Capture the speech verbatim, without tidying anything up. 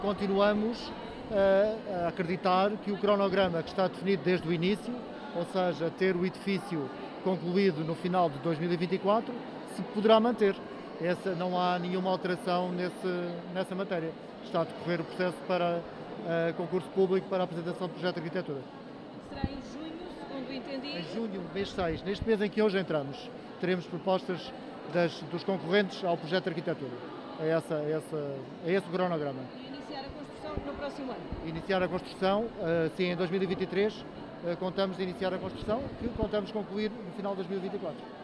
Continuamos a acreditar que o cronograma que está definido desde o início, ou seja, ter o edifício concluído no final de dois mil e vinte e quatro, se poderá manter. Essa, não há nenhuma alteração nesse, nessa matéria. Está a decorrer o processo para uh, concurso público para a apresentação do projeto de arquitetura. Será em junho, segundo entendi? Em junho, mês seis, neste mês em que hoje entramos, teremos propostas das, dos concorrentes ao projeto de arquitetura. É, essa, é, essa, é esse o cronograma. E iniciar a construção no próximo ano? Iniciar a construção, uh, sim, em dois mil e vinte e três, uh, contamos de iniciar a construção, que contamos concluir no final de dois mil e vinte e quatro.